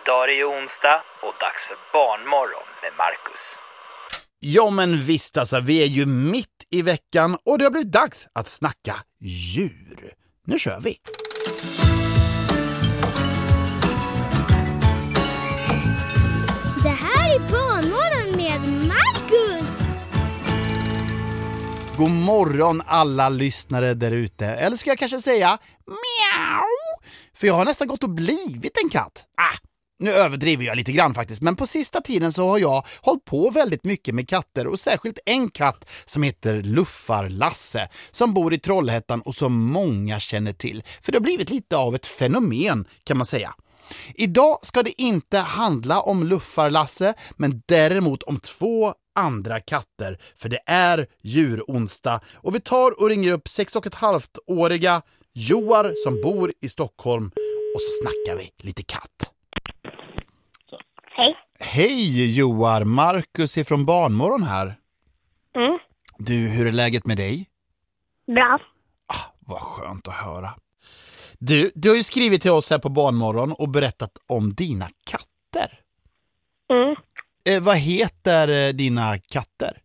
Idag är det ju onsdag och dags för barnmorgon med Marcus. Ja men visst alltså, vi är ju mitt i veckan och det har blivit dags att snacka djur. Nu kör vi! Det här är barnmorgon med Marcus! God morgon alla lyssnare där ute. Eller ska jag kanske säga miau? För jag har nästan gått och blivit en katt. Nu överdriver jag lite grann faktiskt. Men på sista tiden så har jag hållit på väldigt mycket med katter. Och särskilt en katt som heter Luffar-Lasse. Som bor i Trollhättan och som många känner till. För det har blivit lite av ett fenomen kan man säga. Idag ska det inte handla om Luffar-Lasse. Men däremot om 2 andra katter. För det är djuronsdag. Och vi tar och ringer upp 6,5-åriga Joar som bor i Stockholm. Och så snackar vi lite katt. Hej. Hej Joar, Marcus är från barnmorgon här. Du, hur är läget med dig? Bra. Vad skönt att höra. Du har ju skrivit till oss här på barnmorgon och berättat om dina katter. Vad heter dina katter?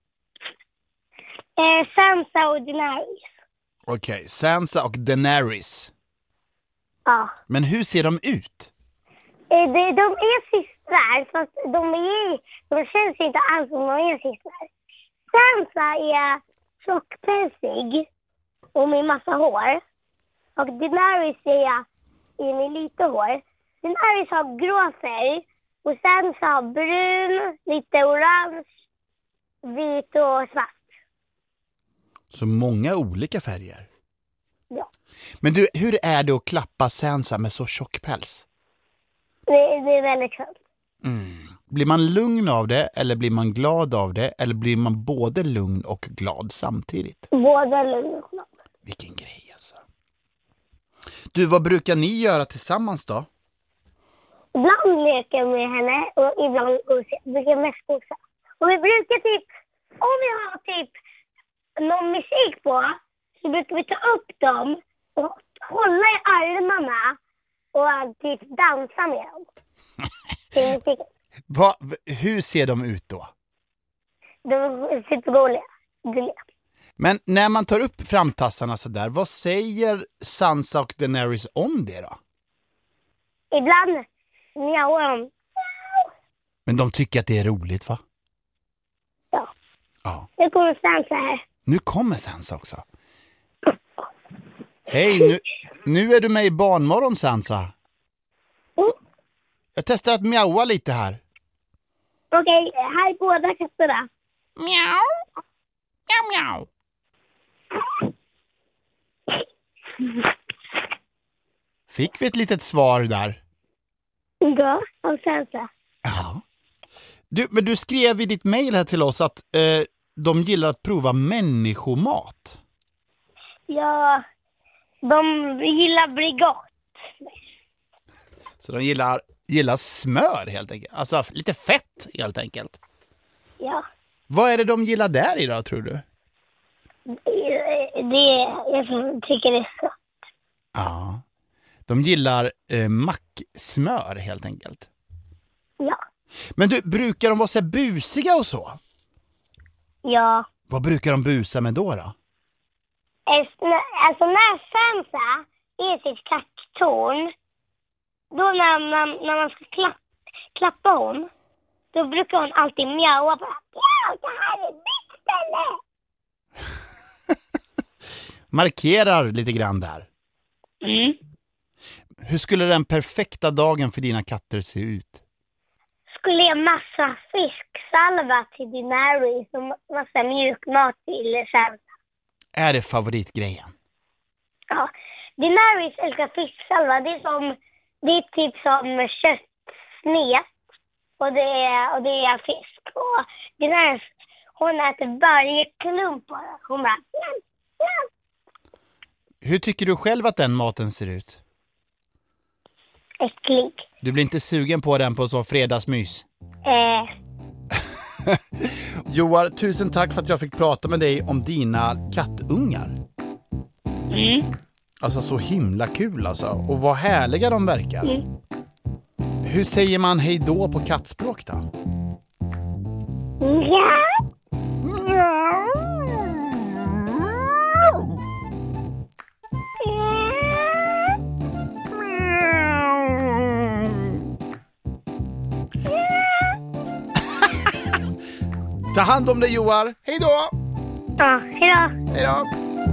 Sansa och Daenerys. Okej, Sansa och Daenerys. Ja. Men hur ser de ut? De är systrar, fast de känns inte alls som de är systrar. Sansa är tjockpälsig och med massa hår. Och Daenerys är med lite hår. Daenerys har grå färg och Sansa har brun, lite orange, vit och svart. Så många olika färger. Ja. Men du, hur är det att klappa Sansa med så tjock päls? Det är väldigt skönt. Blir man lugn av det eller blir man glad av det eller blir man både lugn och glad samtidigt? Båda lugn och glad. Vilken grej alltså. Du, vad brukar ni göra tillsammans då? Ibland leker jag med henne och ibland brukar jag mest gosa. Och vi brukar om vi har någon musik på så brukar vi ta upp dem och hålla i armarna och dansa med dem. Hur ser de ut då? De är supergulliga. Men när man tar upp framtassarna så där, vad säger Sansa och Daenerys om det då? Ibland mjauar de. Men de tycker att det är roligt, va? Ja. Nu kommer Sansa här. Nu kommer Sansa också. Hej, nu är du med i barnmorgon, Sansa. Jag testar att mjaua lite här. Okej, här är båda katterna. Mjau. Mjau, mjau. Fick vi ett litet svar där? Ja, av Sansa. Ja. Men du skrev i ditt mejl här till oss att de gillar att prova människomat. Ja, de gillar brigott. Så de gillar smör helt enkelt. Alltså lite fett helt enkelt. Ja. Vad är det de gillar där idag, tror du? Jag tycker det är så. Ja. De gillar macksmör helt enkelt. Ja. Men du, brukar de vara så busiga och så? Ja. Vad brukar de busa med då? Alltså när Sansa är sitt katttorn, då när man ska klappa hon, då brukar hon alltid mjaua bara. Ja, det här är mitt ställe! Markerar lite grann där. Hur skulle den perfekta dagen för dina katter se ut? Skulle jag massa fisksalva till Daenerys och massa mjukmat till Sansa. Är det favoritgrejen? Ja, Daenerys älskar fisksalva. Det är typ som köttsmet och det är fisk. Och Daenerys, hon äter varje klump bara. Hon bara... Hur tycker du själv att den maten ser ut? Äcklig. Du blir inte sugen på den på så fredagsmys? Joar, tusen tack för att jag fick prata med dig om dina kattungar. Alltså så himla kul alltså. Och vad härliga de verkar. Hur säger man hej då på kattspråk då? Ja. Ta hand om dig, Joar. Hej då! Ja, hejdå. Hej då!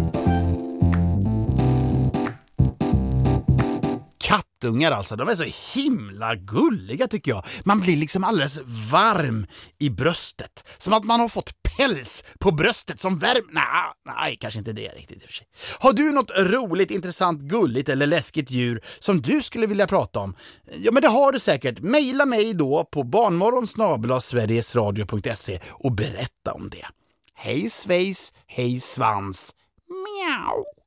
Kattungar alltså, de är så himla gulliga tycker jag. Man blir liksom alldeles varm i bröstet. Som att man har fått päls på bröstet som Nej, kanske inte det riktigt i och för sig. Har du något roligt, intressant, gulligt eller läskigt djur som du skulle vilja prata om? Ja, men det har du säkert. Maila mig då på barnmorgon@sverigesradio.se och berätta om det. Hej svejs, hej svans. Miau.